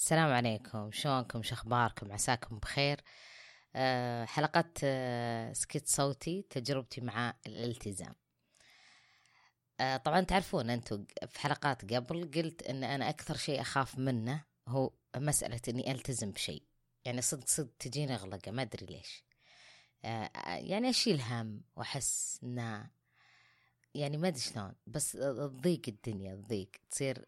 السلام عليكم، شلونكم؟ شخباركم؟ عساكم بخير. حلقة سكت صوتي، تجربتي مع الالتزام. طبعا تعرفون أنتم في حلقات قبل قلت أن أنا أكثر شيء أخاف منه هو مسألة أني ألتزم بشيء. يعني صدق تجيني غلقة، ما أدري ليش. يعني أشيل هم وأحس أنه يعني ما أدري شلون، بس تضيق الدنيا، تضيق، تصير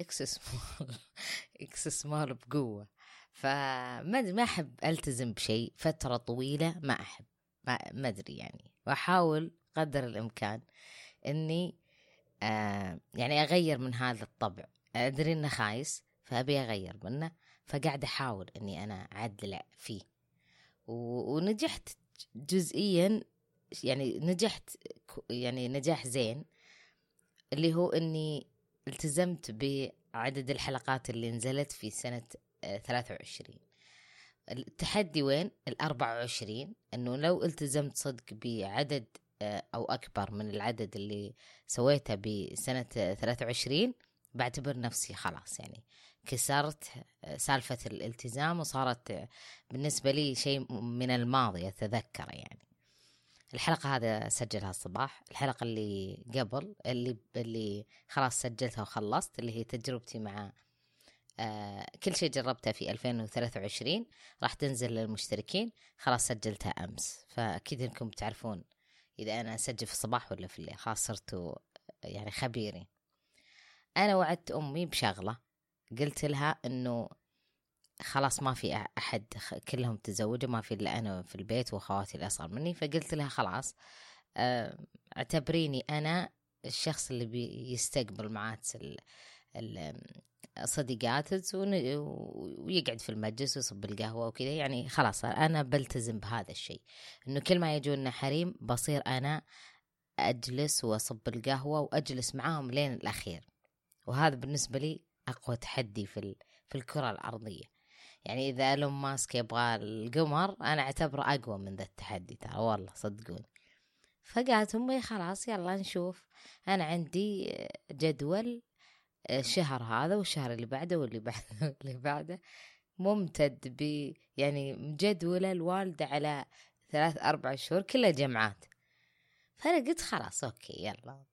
إكس سمال بقوة. فما أحب ألتزم بشيء فترة طويلة، ما أحب، ما أدري يعني. وأحاول قدر الإمكان أني يعني أغير من هذا الطبع. أدري أنه خايس فأبي أغير منه، فقاعد أحاول أني أنا أعدل فيه ونجحت جزئيا. يعني نجحت يعني نجاح زين، اللي هو أني التزمت بعدد الحلقات اللي نزلت في سنة 23. التحدي وين؟ 24. أنه لو التزمت صدق بعدد أو أكبر من العدد اللي سويته بسنة 23، بعتبر نفسي خلاص يعني كسرت سالفة الالتزام، وصارت بالنسبة لي شيء من الماضي أتذكر. يعني الحلقة هذا سجلها الصباح، الحلقة اللي قبل اللي خلاص سجلتها وخلصت، اللي هي تجربتي مع كل شيء جربته في 2023، راح تنزل للمشتركين. خلاص سجلتها أمس، فأكيد إنكم تعرفون إذا أنا أسجل في الصباح ولا في الليل. خلاص صرتوا يعني خبيرين. أنا وعدت أمي بشغلة، قلت لها إنه خلاص ما في أحد، كلهم تزوجوا، ما في إلا أنا في البيت وأخواتي الأصغر مني. فقلت لها خلاص اعتبريني أنا الشخص اللي بيستقبل معات الصديقات ويقعد في المجلس ويصب القهوة وكذا. يعني خلاص أنا بلتزم بهذا الشيء، إنه كل ما يجونا حريم بصير أنا أجلس وأصب القهوة وأجلس معاهم لين الأخير. وهذا بالنسبة لي أقوى تحدي في الكرة الأرضية. يعني إذا إيلون ماسك يبغى القمر، أنا أعتبره أقوى من ذا التحدي، ترى والله صدقوني. فقالت أمي خلاص يلا نشوف. أنا عندي جدول الشهر هذا والشهر اللي بعده واللي بعده واللي بعده، ممتد يعني مجدولة الوالدة على 3-4 شهور كلها جمعات. فأنا قلت خلاص أوكي يلا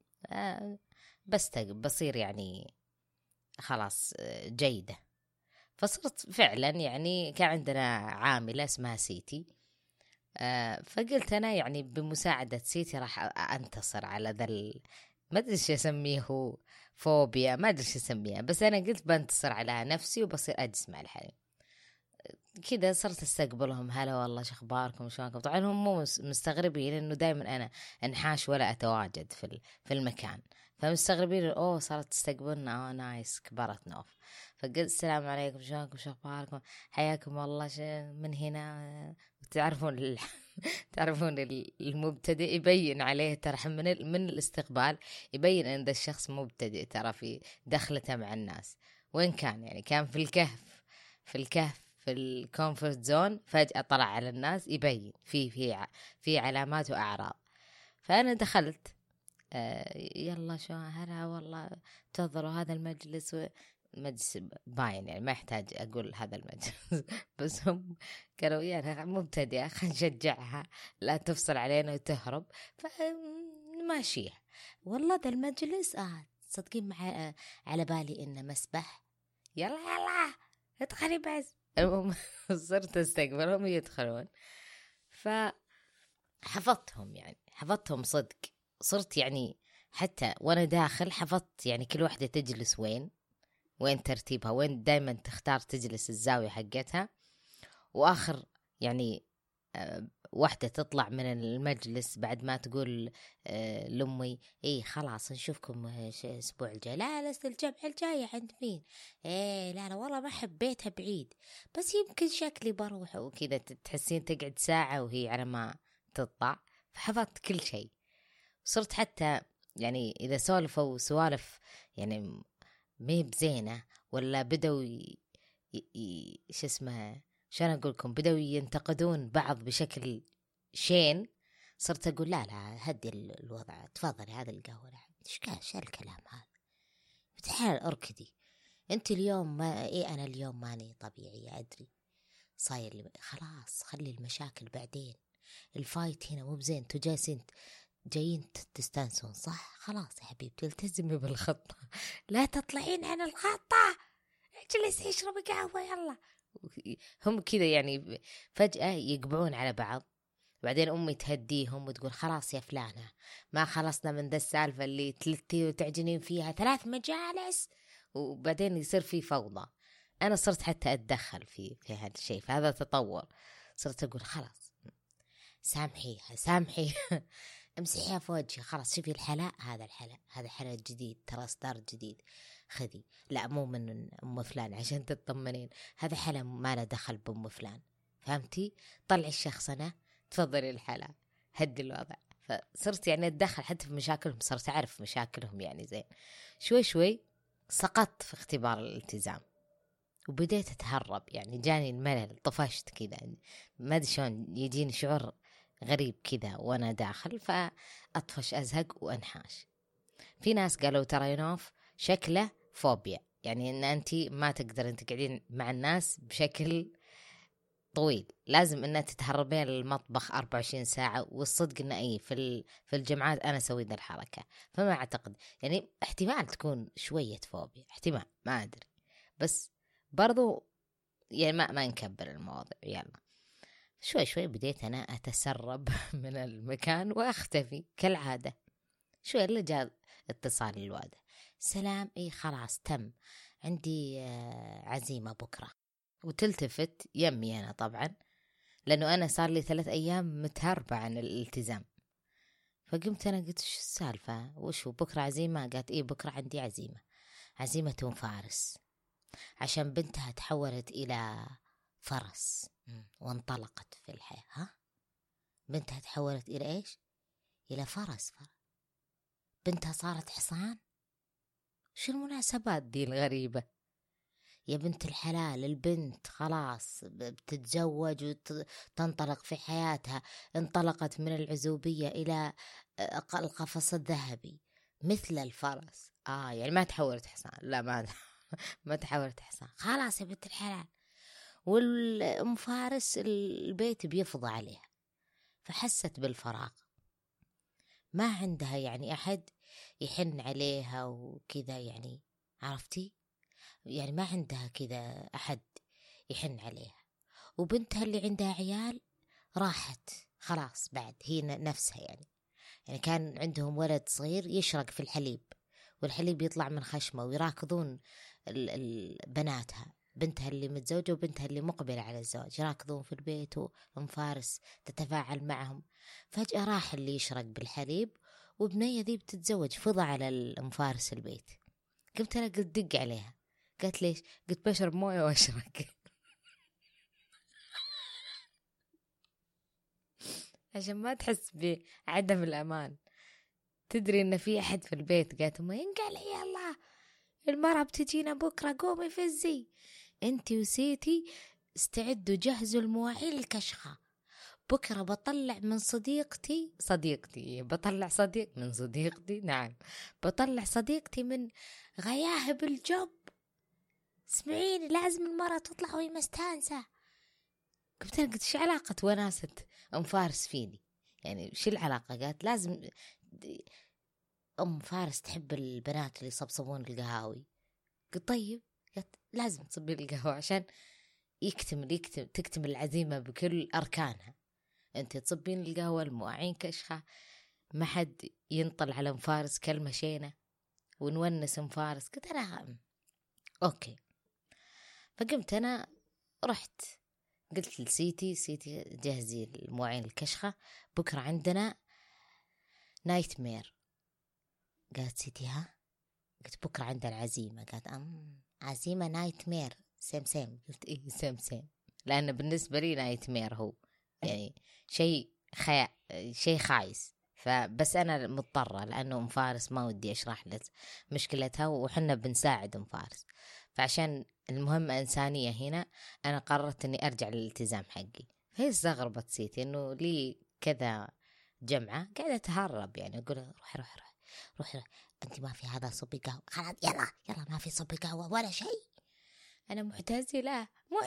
بصير يعني خلاص جيدة. فصرت فعلا يعني كان عندنا عاملة اسمها سيتي، فقلت أنا يعني بمساعدة سيتي راح أنتصر على ما أدري شو أسميه، هو فوبيا، ما أدري شو أسميها، بس أنا قلت بنتصر على نفسي وبصير أجلس مع الحريم. كذا صرت استقبلهم، هلا والله شخباركم شلونكم. طبعا هم مو مستغربين انه دائما انا انحاش ولا اتواجد في المكان، فمستغربين اوه صارت تستقبلنا، نايس، كبرت نوف. فقلت السلام عليكم شلونكم شخباركم، حياكم الله من هنا. تعرفون تعرفون المبتدئ يبين عليه ترى من الاستقبال، يبين ان ذا الشخص مبتدئ ترى في دخلته مع الناس. وين كان؟ يعني كان في الكهف في الكومفورت زون، فجأة طلع على الناس، يبين في علامات وأعراض. فأنا دخلت يلا شو هلا والله تفضلوا هذا المجلس مجلس باين، يعني ما يحتاج أقول هذا المجلس بس هم كانوا يعني مبتدئة، خلينا نشجعها لا تفصل علينا وتهرب. فماشية والله ذا المجلس صدقين مع على بالي إنه مسبح، يلا ادخلي بس. المهم صرت استقبلهم يدخلون، فحفظتهم، يعني حفظتهم صدق. صرت يعني حتى وانا داخل حفظت يعني كل واحدة تجلس وين ترتيبها، وين دايما تختار تجلس الزاوية حقتها. واخر يعني واحدة تطلع من المجلس بعد ما تقول لأمي إيه خلاص نشوفكم الأسبوع الجاي. لا الجمعة الجاية عند مين؟ إيه لا والله ما حبيتها بعيد، بس يمكن شكلي بروح وكذا. تحسين تقعد ساعة وهي على ما تطلع. فحفظت كل شيء. صرت حتى يعني إذا سولفوا سوالف يعني مي بزينة ولا بدوا شو اسمها، شلون أقول لكم، بدأوا ينتقدون بعض بشكل شين، صرت أقول لا هدي الوضع، تفضلي هذا القهوة. شو الكلام هذا؟ بتحال أركدي أنت اليوم ما إيه، أنا اليوم ماني طبيعية أدري، صاير لي خلاص، خلي المشاكل بعدين، الفايت هنا مو بزين، انتوا جايين تستانسون صح؟ خلاص يا حبيبتي التزمي بالخطة، لا تطلعين عن الخطة، اجلسي اشربي قهوة يلا. هم كذا يعني فجأة يقبعون على بعض. بعدين أمي تهديهم وتقول خلاص يا فلانة، ما خلصنا من ذا السالفة اللي تلتي وتعجنين فيها 3 مجالس. وبعدين يصير في فوضى. أنا صرت حتى أتدخل في هذا الشيء، فهذا تطور. صرت أقول خلاص سامحيها سامحيها امسحيها في وجهي، خلاص شوفي الحلاء، هذا حلاء جديد ترى، اصدار جديد، خذي. لا مو من ام فلان عشان تطمنين، هذا حلاء ما له دخل بام فلان، فهمتي؟ طلعي الشخصنة، تفضلي الحلاء، هدي الوضع. فصرت يعني اتدخل حتى في مشاكلهم، صرت اعرف مشاكلهم يعني زين. شوي شوي سقطت في اختبار الالتزام وبديت اتهرب، يعني جاني الملل، طفشت كذا، ما ادري شلون يجيني شعور غريب كذا وانا داخل، فاطفش ازهق وانحاش. في ناس قالوا ترى ينوف شكله فوبيا، يعني ان انت ما تقدر انت قاعدين مع الناس بشكل طويل، لازم ان تتهربين للمطبخ 24 ساعة. والصدق ان في الجامعات انا اسوي ذا الحركة، فما اعتقد يعني، احتمال تكون شوية فوبيا، احتمال، ما ادري، بس برضو يعني ما نكبر المواضيع. يلا شوي شوي بديت أنا أتسرب من المكان وأختفي كالعادة. شوي اللي جاء اتصال الوالدة، سلام، إيه خلاص تم، عندي عزيمة بكرة. وتلتفت يمي أنا طبعا، لأنه أنا صار لي 3 أيام متهربة عن الالتزام. فقمت أنا قلت شو السالفة، وشو بكرة عزيمة؟ قالت إيه بكرة عندي عزيمة فارس، عشان بنتها تحولت إلى فرس وانطلقت في الحياة. ها؟ بنتها تحولت إلى إيش؟ إلى فرس. بنتها صارت حصان؟ شو المناسبات دي الغريبة؟ يا بنت الحلال، البنت خلاص بتتزوج وتنطلق في حياتها، انطلقت من العزوبية إلى القفص الذهبي مثل الفرس. يعني ما تحولت حصان، لا ما تحولت حصان، خلاص يا بنت الحلال. والأم فارس البيت بيفضى عليها، فحست بالفراغ، ما عندها يعني أحد يحن عليها وكذا، يعني عرفتي، يعني ما عندها كذا أحد يحن عليها. وبنتها اللي عندها عيال راحت خلاص، بعد هي نفسها يعني كان عندهم ولد صغير يشرق في الحليب، والحليب يطلع من خشمه، ويراكضون بناتها، بنتها اللي متزوجة وبنتها اللي مقبلة على الزواج، يراكضون في البيت وأم فارس تتفاعل معهم. فجأة راح اللي يشرق بالحليب، وبنية ذي بتتزوج، فضى على الأم فارس البيت. قمت أنا قلت دق عليها، قالت ليش؟ قلت بشرب موية واشرق. عشان ما تحس بعدم الأمان، تدري إن في أحد في البيت. قالت أمي قال يلا المرأة بتجينا بكرة، قومي فزي انتي وسيتي، استعدوا جهزوا المواعين الكشخة، بكرة بطلع من صديقتي بطلع صديق من صديقتي، نعم بطلع صديقتي من غياهب الجب، اسمعيني لازم المرأة تطلع وهي مستانسة. قلت شو علاقة وناسة أم فارس فيني، يعني شو العلاقة؟ قالت لازم أم فارس تحب البنات اللي يصبصبون القهاوي. قلت طيب، قالت لازم تصبي القهوة عشان تكتمل العزيمة بكل أركانها، أنت تصبين القهوة، المواعين كشخة، ما حد ينطل على مفارس كلمة شينة، ونونس مفارس. قلت أنا أوكي. فقمت أنا رحت قلت لسيتي جهزي المواعين الكشخة، بكرة عندنا نايت مير. قالت سيتي ها؟ قلت بكرة عندنا عزيمة. قالت عزيمة نايت مير سيم. قلت إيه سيم، لأن بالنسبة لي نايت مير هو يعني شيء خايس، فبس أنا مضطرة لأنه أم فارس ما ودي أشرح لك مشكلتها، وحنا بنساعد أم فارس، فعشان المهمة إنسانية هنا أنا قررت أني أرجع للالتزام حقي. فهي استغربت سيتي أنه لي كذا جمعة قاعدة أتهرب، يعني أقول روح أنت ما في هذا صبي قهوة، خلاص يلا ما في صبي قهوة ولا شيء. أنا معتزلة.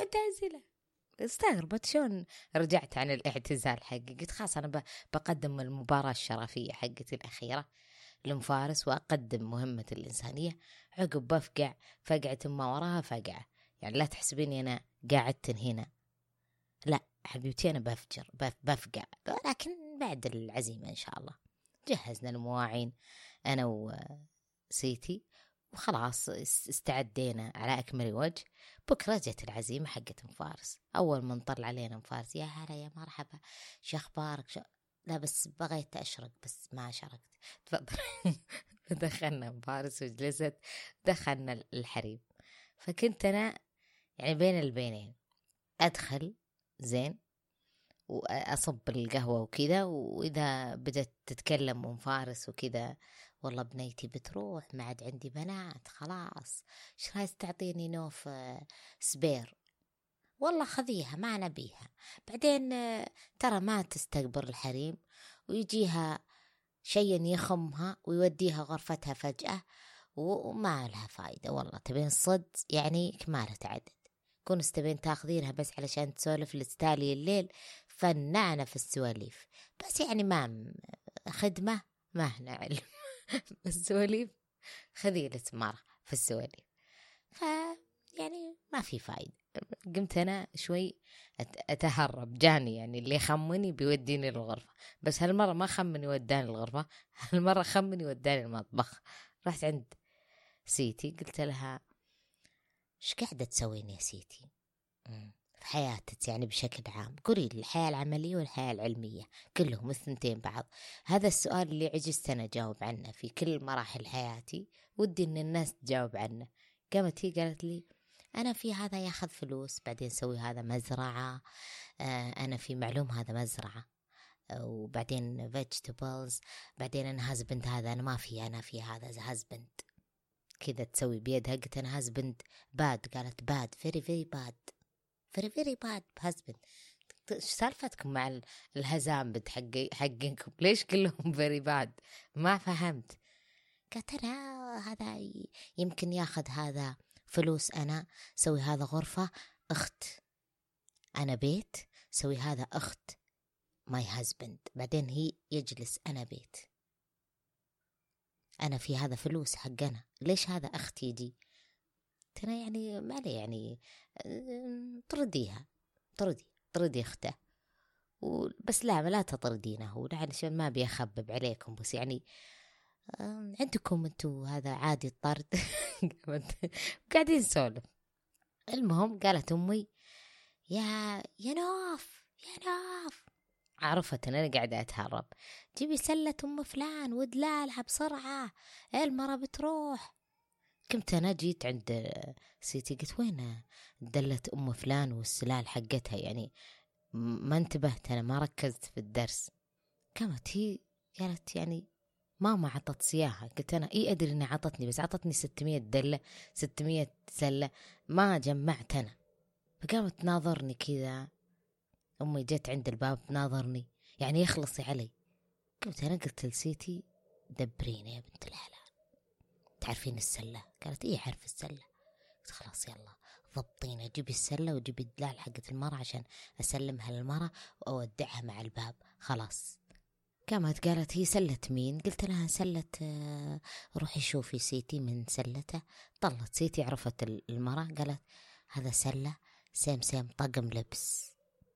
استغربت شلون رجعت عن الاعتزال حقي. قلت خلاص أنا بقدم المباراة الشرفية حقتي الأخيرة لمفارس، وأقدم مهمة الإنسانية. عقب بفقع فقعة ما وراها فقعة. يعني لا تحسبيني أنا قاعدت هنا، لا حبيبتي أنا بفقع، لكن بعد العزيمة إن شاء الله. جهزنا المواعين أنا وسيتي وخلاص استعدينا على أكمل وجه. بكرة جت العزيمة حقت مفارس. أول ما نطلع علينا مفارس، يا هلا يا مرحبا، شو أخبارك؟ لا بس بغيت أشرق بس ما شرقت، تفضل. دخلنا مفارس وجلست، دخلنا الحريم. فكنت أنا يعني بين البينين، أدخل زين وأصب القهوة وكذا، وإذا بدأت تتكلم أم فارس وكذا، والله بنيتي بتروح، ما عاد عندي بنات خلاص، ايش رايك تعطيني نوف سبير؟ والله خذيها ما نبيها، بعدين ترى ما تستقبل الحريم، ويجيها شيء يخمها ويوديها غرفتها فجأة وما لها فايدة. والله تبين صد يعني كمالة عدد، كون استبين تاخذينها بس علشان تسولف لتالي الليل، فنعنا في السواليف بس، يعني ما خدمة ما هنا علم. السواليف خذي مرة في السواليف، يعني ما في فايدة. قمت أنا شوي أتهرب، جاني يعني اللي خمني بيوديني للغرفة، بس هالمرة ما خمني وداني الغرفة، هالمرة خمني وداني المطبخ. رحت عند سيتي قلت لها ايش قاعدة تسوين يا سيتي في حياتك يعني بشكل عام؟ قولي لي الحياة العملية والحياة العلمية كلهم الثنتين بعض. هذا السؤال اللي عجزت أنا أجاوب عنه في كل مراحل حياتي، ودي إن الناس تجاوب عنه. قامت هي قالت لي أنا في هذا ياخذ فلوس، بعدين سوي هذا مزرعة، أنا في معلوم هذا مزرعة، وبعدين vegetables، بعدين أنا هازبند هذا، أنا ما في، أنا في هذا هازبند كذا تسوي بيدها. قلت أنا هازبند باد، قالت باد very very bad very very bad husband. ايش سالفتكم مع الهزام حقكم؟ ليش كلهم very bad؟ ما فهمت. قلت أنا هذا يمكن ياخذ هذا فلوس، أنا سوي هذا غرفة أخت، أنا بيت سوي هذا أخت my husband، بعدين هي يجلس أنا بيت، أنا في هذا فلوس حقنا، ليش هذا أخت يجي؟ أنا يعني ما لي يعني طرديها، طردي أخته بس لا تطردينه، علشان ما بيخبب عليكم، بس يعني عندكم انتوا هذا عادي الطرد. قاعدين نسولف. المهم قالت أمي يا نوف عرفت أنا قاعدة أتهرب، جيبي سلة أم فلان ودلالها بسرعة، المرة بتروح. كنت أنا جيت عند سيتي قلت وين دلت أم فلان والسلال حقتها؟ يعني ما انتبهت أنا، ما ركزت في الدرس. قامت هي قالت يعني ماما عطت سياحة. قلت أنا أدري إنها عطتني، بس عطتني 600 دلة 600 سلة ما جمعت أنا. فقامت تناظرني كذا، أمي جت عند الباب ناظرني يعني يخلصي علي. قلت لسيتي دبريني يا بنت الحلال، تعرفين السلة؟ قالت إيه عارف السلة. قلت خلاص يلا ضبطينا، جيبي السلة وجيبي الدلال حقت المرة عشان أسلمها للمرة وأودعها مع الباب خلاص. قالت هي سلة مين؟ قلت لها سلة روحي شوفي سيتي من سلته. طلت سيتي عرفت المرة، قالت هذا سلة سيم طقم لبس،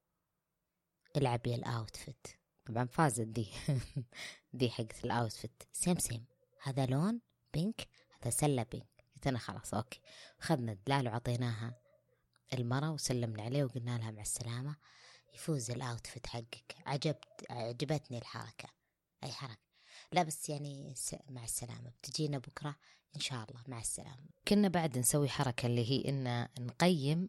العبي الأوتفت. طبعا فازت دي. دي حقت الأوتفت سيم هذا لون بينك، هذا سلة بينك. قلت أنا خلاص أوكي. خذنا الدلال وعطيناها المرة وسلمنا عليه وقلنا لها مع السلامة، يفوز الأوتفت حقك. عجبتني الحركة، أي حركة لا بس يعني مع السلامة، بتجينا بكرة إن شاء الله، مع السلامة. كنا بعد نسوي حركة اللي هي إن نقيم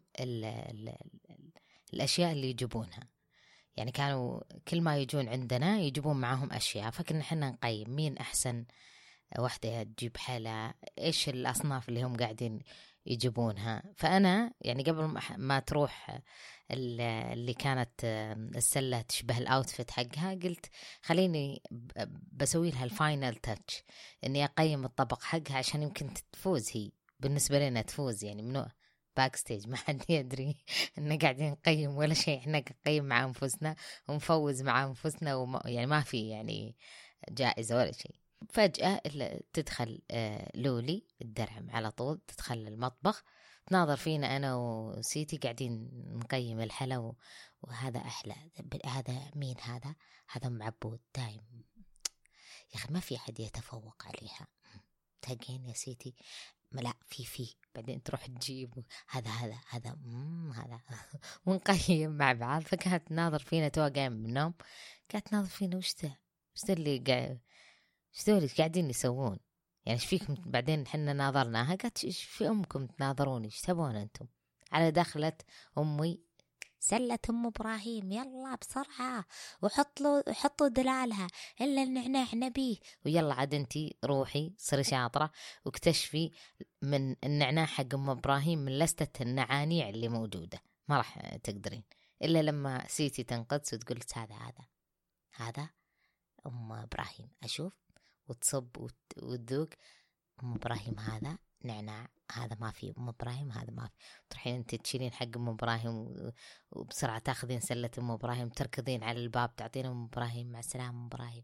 الأشياء اللي يجيبونها. يعني كانوا كل ما يجون عندنا يجيبون معهم أشياء، فكنا حنا نقيم مين أحسن وحدة تجيب حلا، إيش الأصناف اللي هم قاعدين يجيبونها. فأنا يعني قبل ما تروح اللي كانت السلة تشبه الأوتفيت حقها، قلت خليني بسوي لها الفاينل تاتش، إني أقيم الطبق حقها عشان يمكن تفوز. هي بالنسبة لنا تفوز يعني منو باك ستيج، ما حد يدري إن قاعدين نقيم ولا شيء، إحنا نقيم مع أنفسنا ونفوز مع أنفسنا، يعني ما في يعني جائزة ولا شيء. فجأة تدخل لولي الدرهم على طول، تدخل المطبخ تناظر فينا أنا وسيتي قاعدين نقيم الحلا وهذا أحلى، هذا مين هذا أم عبود دايم، يا أخي ما في أحد يتفوق عليها، تهجين يا سيتي، لا في بعدين تروح تجيب هذا ونقيم مع بعض. فكانت تناظر فينا توا قايم من النوم، كانت تناظر فينا وش اللي قاعد، ايش ذولي قاعدين يسوون يعني، ايش فيكم؟ بعدين حنا ناظرناها قالت ايش في امكم تناظروني، ايش تبون انتم؟ على دخلت امي سلة ام ابراهيم، يلا بسرعة وحطوا دلالها الا النعناع نبيه، ويلا عاد انتي روحي صري شاطرة واكتشفي من النعناع حق ام ابراهيم من لستة النعانيع اللي موجودة، ما راح تقدرين الا لما سيتي تنقدس وتقول هذا ام ابراهيم، اشوف وتصب وتذوق ام ابراهيم، هذا نعناع، هذا ما في ام ابراهيم، هذا ما في. تروحين انت تشيلين حق ام ابراهيم وبسرعه تاخذين سله ام ابراهيم، تركضين على الباب تعطين ام ابراهيم مع السلامه ام ابراهيم،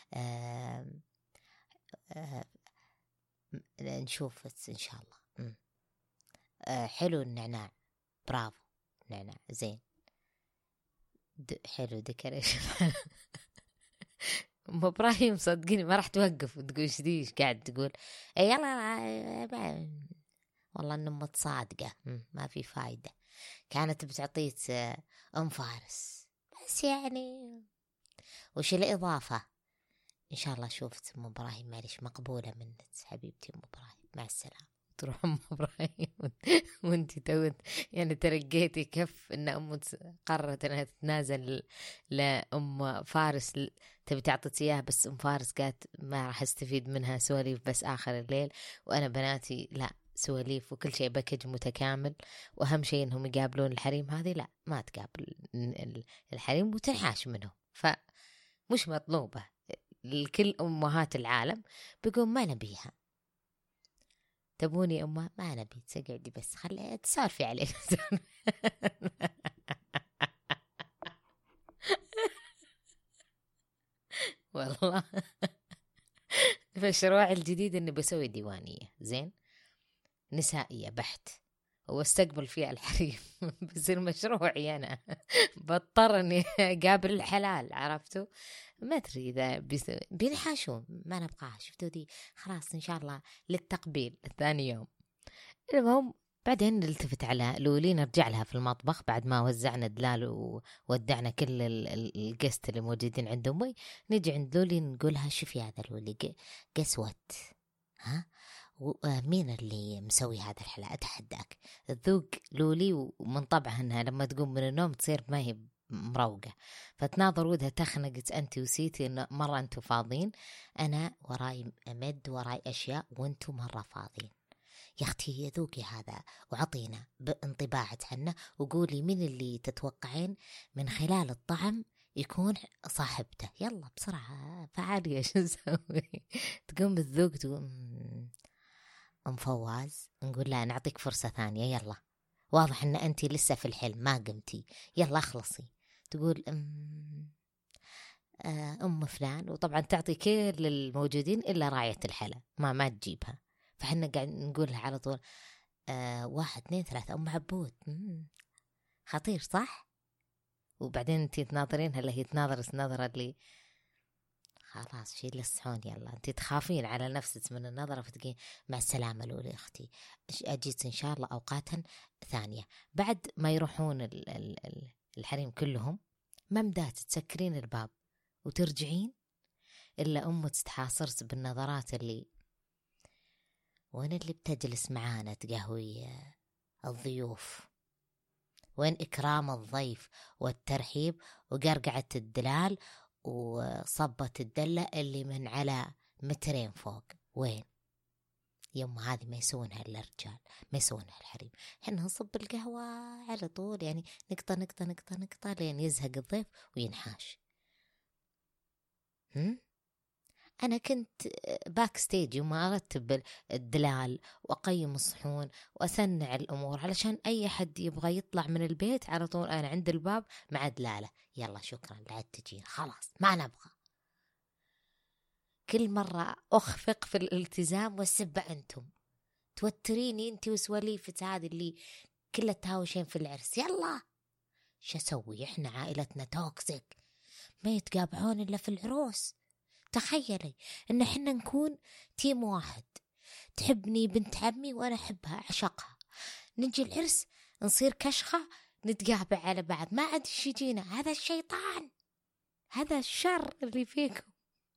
نشوف ان شاء الله. حلو النعناع، برافو نعناع زين، حلو ديكوريشن. ام ابراهيم صدقيني ما راح توقف وتقول ايش ذي ايش قاعد تقول، يلا والله انه متصادقه ما في فايده. كانت بتعطيت ام فارس بس يعني وش الاضافه. ان شاء الله شوفت ام ابراهيم، معلش مقبوله منك حبيبتي ام ابراهيم، مع السلامه. تروح ام ابراهيم وانتي توت يعني ترقيتي كف ان ام قررت انها تتنازل لام فارس، تبي تعطيك اياها، بس ام فارس قالت ما راح استفيد منها سواليف بس اخر الليل، وانا بناتي لا سواليف وكل شيء باكج متكامل، واهم شيء انهم يقابلون الحريم. هذه لا ما تقابل الحريم وتنحاش منهم، فمش مطلوبه. لكل امهات العالم بيقول ما نبيها، تبوني أمه ما نبي تقعدي بس خلي تسولفي علينا. والله فالشروع الجديد إني بسوي ديوانية زين نسائية بحت واستقبل فيها الحريم. بصير مشروعي أنا، بضطر إني أقابل الحلال، عرفتوا؟ ما أدري إذا بينحاشون ما نبقاها، شفتوا دي خلاص إن شاء الله للتقبيل الثاني يوم. المهم بعدين نلتفت على لولي، نرجع لها في المطبخ بعد ما وزعنا دلال وودعنا كل الجست اللي موجودين عند أمي. نجي عند لولي نقولها شوفي هذا لولي قسوت، ها مين اللي مسوي هذا الحلا؟ أتحداك تذوق لولي. ومن طبعها أنها لما تقوم من النوم تصير ما هي مروقة، فتناظر ودها تخنقت أنت وسيتي إن مرة أنتوا فاضين، أنا وراي أمد وراي أشياء وأنتوا مرة فاضين. يا أختي ذوقي هذا وعطينا بانطباعك عنه وقولي من اللي تتوقعين من خلال الطعم يكون صاحبته، يلا بسرعة فعالية شو نسوي. تقوم بالذوق تقول أم فواز، نقول لا نعطيك فرصة ثانية، يلا واضح أن أنت لسه في الحلم ما قمتي، يلا أخلصي. تقول أم فلان، وطبعا تعطي كل الموجودين إلا راعية الحلا ما تجيبها، فحنا قاعد نقولها على طول 1 2 3 أم عبود. خطير صح؟ وبعدين انتي تناظرينها اللي هي تناظر نظرة اللي خلاص شيل الصحون، يلا انتي تخافين على نفسك من النظرة فتقين مع السلامة لولي أختي، أجيت إن شاء الله أوقاتا ثانية. بعد ما يروحون الحريم كلهم ممدات تسكرين الباب وترجعين إلا أمك تحاصرت بالنظرات اللي وين اللي بتجلس معانا تقهوي الضيوف، وين إكرام الضيف والترحيب وقرقعة الدلال وصبة الدلة اللي من على 2 متر فوق، وين يوم هذه ما يسوونها إلا الرجال، ما يسوونها الحريم. حنا نصب القهوة على طول، يعني نقطة نقطة نقطة نقطة لين يزهق الضيف وينحاش. أنا كنت باك ستيج وما أرتب الدلال وأقيم الصحون وأسنع الأمور، علشان أي حد يبغى يطلع من البيت على طول أنا عند الباب مع دلالة، يلا شكرا لا تجين، خلاص ما نبغى. كل مرة أخفق في الالتزام والسبة أنتم توتريني أنت وسواليفة هذه اللي كلها تهاوشين في العرس. يلا شو أسوي؟ إحنا عائلتنا توكسيك، ما يتقابعون إلا في العروس. تخيلي إن إحنا نكون تيم واحد، تحبني بنت عمي وأنا أحبها أعشقها، نجي العرس نصير كشخة نتقابع على بعض، ما عاد يجينا. هذا الشيطان، هذا الشر اللي فيكم،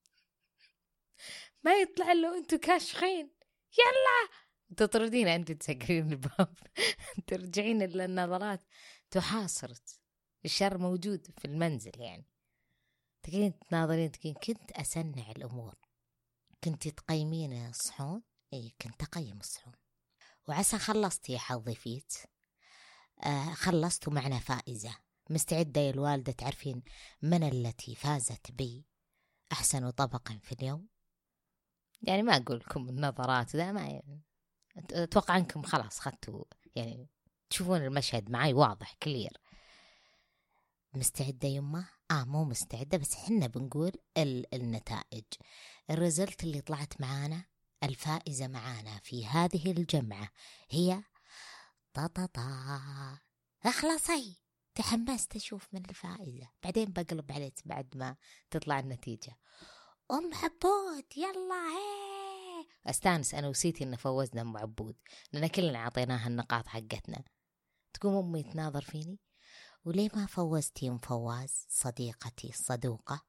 ما يطلع له أنتوا كاشخين. يلا تطردين أنت، تسكرين الباب ترجعين إلا النظرات تحاصرت. الشر موجود في المنزل، يعني تقين تناظرين، تقين كنت أسنع الأمور، كنت تقيمين الصحون. إيه كنت أقيم الصحون. وعسى خلصت يا حظي فيت. خلصت ومعنا فائزة مستعدة يا الوالدة. تعرفين من التي فازت بي أحسن طبق في اليوم؟ يعني ما أقول لكم النظرات ذا، ما يعني أتوقع أنكم خلاص خدتوا، يعني تشوفون المشهد معي واضح كلير. مستعدة يمه؟ مو مستعدة، بس حنا بنقول النتائج. الرزلت اللي طلعت معانا، الفائزة معانا في هذه الجمعة هي طاطاطا. اخلصي، تحمست أشوف من الفائزة، بعدين بقلب عليك بعد ما تطلع النتيجة. أم عبود يلا هي. أستانس أنا وسيتي إن فوزنا أم عبود، لأن كلنا عطيناها النقاط حقتنا. تقوم أمي تناظر فيني، وليه ما فوزتي أم فواز صديقتي الصدوقة؟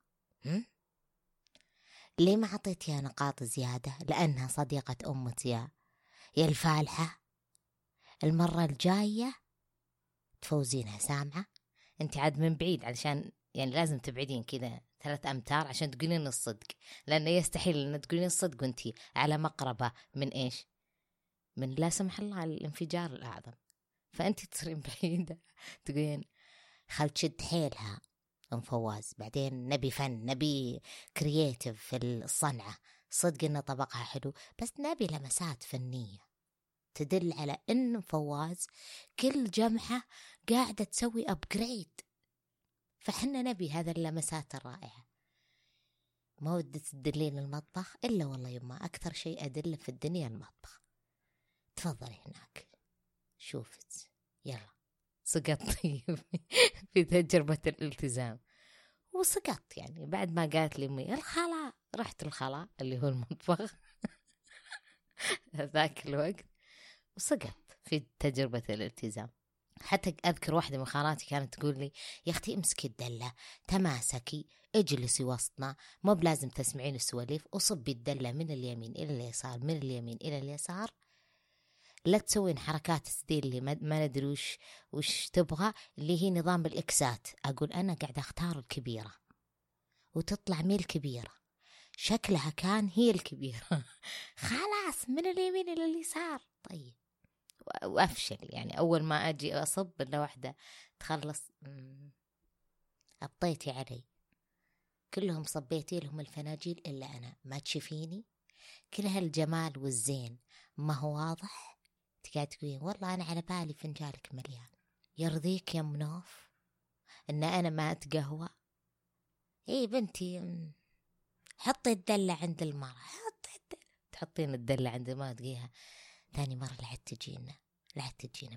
ليه ما عطيتيها نقاط زيادة لأنها صديقة أمتي يا الفالحة؟ المرة الجاية تفوزينها، سامعة؟ أنت عاد من بعيد، علشان يعني لازم تبعدين كذا 3 أمتار عشان تقولين الصدق، لأنه يستحيل أن تقولين الصدق وأنت على مقربة من إيش؟ من لا سمح الله الانفجار الأعظم. فأنت تصيرين بعيدة تقولين خل تشد حيلها أم فواز، بعدين نبي فن، نبي كرياتيف في الصنعة. صدق إن طبقها حلو، بس نبي لمسات فنية تدل على إن فواز كل جمعة قاعدة تسوي أبجريد، فحنا نبي هذا اللمسات الرائعة. ما ودت تدلين المطبخ إلا والله يما أكثر شيء أدله في الدنيا المطبخ. تفضلي هناك شوفت. يلا سقطت في تجربة الالتزام، وسقطت يعني بعد ما قالت لي أمي الخلاء، رحت الخلاء اللي هو المطبخ ذاك الوقت، وسقطت في تجربة الالتزام. حتى أذكر واحدة من خالاتي كانت تقول لي يا أختي امسكي الدلة، تماسكي، اجلسي وسطنا، مو بلازم تسمعين السواليف، وصبي الدلة من اليمين إلى اليسار، من اليمين إلى اليسار، لا تسوين حركات ستيل اللي ما ندري وش تبغى، اللي هي نظام الإكسات. أقول أنا قاعدة أختار الكبيرة وتطلع مي الكبيرة، شكلها كان هي الكبيرة خلاص من اليمين إلى اليسار. طيب وأفشل، يعني أول ما أجي أصب إلا واحدة تخلص أبطيتي علي، كلهم صبيتي لهم الفناجيل إلا أنا. ما تشوفيني كل هالجمال والزين ما هو واضح؟ تقعد تقولين والله أنا على بالي فنجالك مليان. يرضيك يا منوف إن أنا ما أتقهوى؟ إيه بنتي حطي الدلة عند المرة، تحطين الدلة عند المرة تقيها ثاني مرة لا تجينا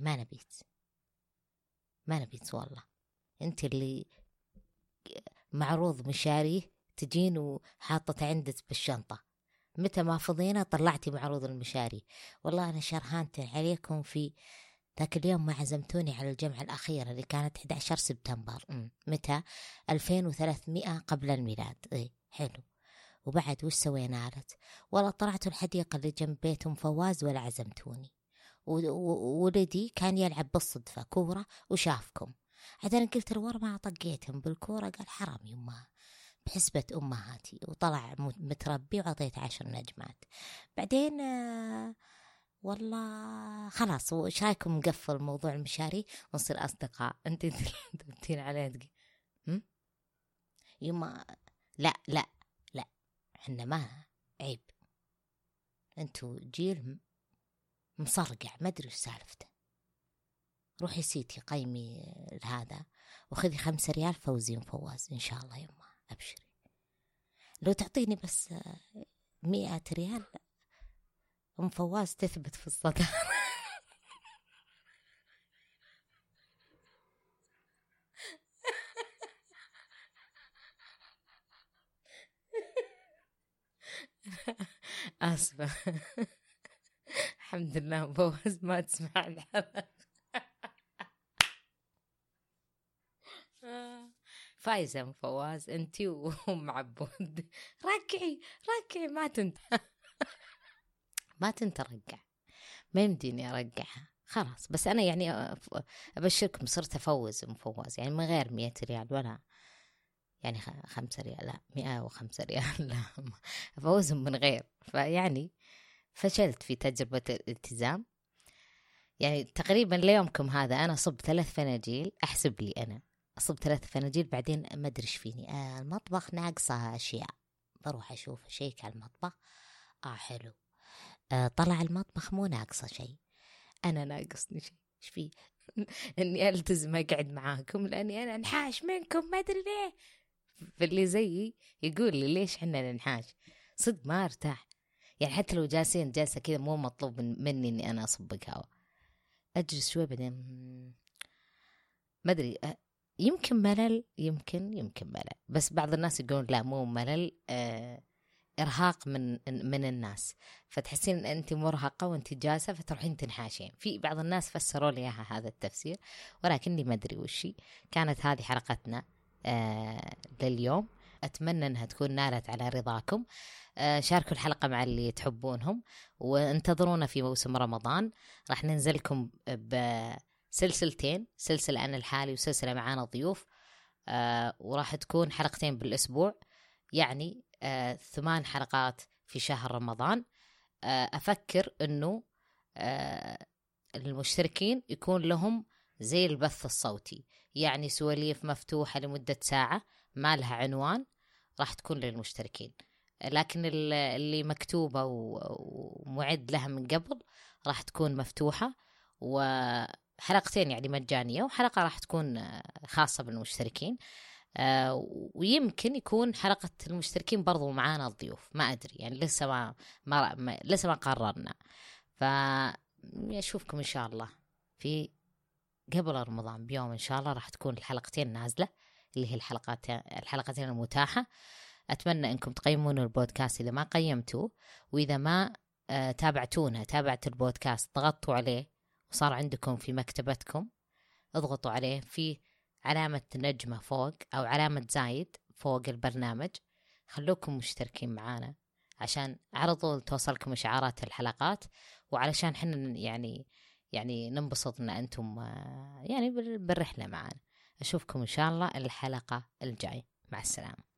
ما نبيت والله. انت اللي معروض مشاريه تجين وحاطة عندك بالشنطة، متى ما فضينا طلعتي معروض المشاري. والله أنا شرهانت عليكم في ذاك اليوم ما عزمتوني على الجمعة الأخيرة اللي كانت 11 سبتمبر. متى 2300 قبل الميلاد. إيه حلو. وبعد وش سوينا؟ قالت والله طلعتوا الحديقة اللي جنب بيتهم فواز ولا عزمتوني، ولدي كان يلعب بالصدفة كورة وشافكم. عاد أنا قلت الور ما طقيتهم بالكورة. قال حرام يما بحسبة أمهاتي، وطلع متربي وعطيت 10 نجمات. بعدين والله خلاص، وش رايكم نقفل موضوع المشاري ونصير أصدقاء؟ أنت تبتين عليه تقول يما لا لا لا، احنا ما عيب، انتو جيل مصرقع ما ادري وش سالفته. روحي سيتي قيمي هذا وخذي 5 ريال فوزي وفواز ان شاء الله يما، ابشري. لو تعطيني بس 100 ريال ام فواز تثبت في الصدارة. آسفة. الحمد لله فواز ما تسمع الحلقة. فايزة ام فواز انتي وام عبود، ركعي ما تنترقع، ما يمديني ارقعها خلاص. بس انا يعني ابشركم صرت افوز ام فواز، يعني من غير 100 ريال ولا يعني 5 ريال، لا 105 ريال، لا افوزهم من غير. فيعني فشلت في تجربة الالتزام. يعني تقريبا ليومكم هذا أنا صب 3 فناجيل، أحسب لي أنا أصب 3 فناجيل، بعدين ما أدري إيش فيني، المطبخ ناقصها أشياء، بروح أشوف شيك على المطبخ، حلو، طلع المطبخ مو ناقصه شيء، أنا ناقصني شيء. إيش فيه؟ إني ألتزم أقعد معاكم لأني أنا انحاش منكم ما أدري ليه. فاللي زيي يقول لي ليش حنا ننحاش، صدق ما ارتاح. يعني حتى لو جالسة كذا مو مطلوب مني إني أنا أصب قهوة، أجلس شوي بعدين ما أدري، يمكن ملل، يمكن ملل. بس بعض الناس يقولون لا مو ملل، إرهاق من الناس، فتحسين أن أنت مرهقة وأنت جالسة فتروحين تنحاشين. في بعض الناس فسروا لي هذا التفسير، ولكني ما أدري وشي. كانت هذه حلقتنا لليوم، أتمنى أنها تكون نالت على رضاكم. شاركوا الحلقة مع اللي تحبونهم، وانتظرونا في موسم رمضان. راح ننزلكم بسلسلتين، سلسلة أنا الحالي وسلسلة معانا ضيوف، وراح تكون حلقتين بالأسبوع، يعني 8 حلقات في شهر رمضان. أفكر أنه المشتركين يكون لهم زي البث الصوتي، يعني سواليف مفتوحة لمدة ساعة ما لها عنوان، راح تكون للمشتركين. لكن اللي مكتوبة ومعد لها من قبل راح تكون مفتوحة، وحلقتين يعني مجانية، وحلقة راح تكون خاصة بالمشتركين. ويمكن يكون حلقة المشتركين برضو معانا الضيوف، ما أدري يعني لسه ما قررنا. فأشوفكم إن شاء الله في قبل رمضان بيوم إن شاء الله راح تكون الحلقتين نازلة، اللي هي الحلقتين المتاحة. أتمنى أنكم تقيمون البودكاست إذا ما قيمتوه، وإذا ما تابعت البودكاست ضغطوا عليه وصار عندكم في مكتبتكم، اضغطوا عليه في علامة نجمة فوق أو علامة زايد فوق البرنامج، خلوكم مشتركين معانا عشان على طول توصلكم إشعارات الحلقات، وعلشان حنا يعني ننبسط إن أنتم يعني بالرحلة معانا. أشوفكم إن شاء الله الحلقة الجاي، مع السلامة.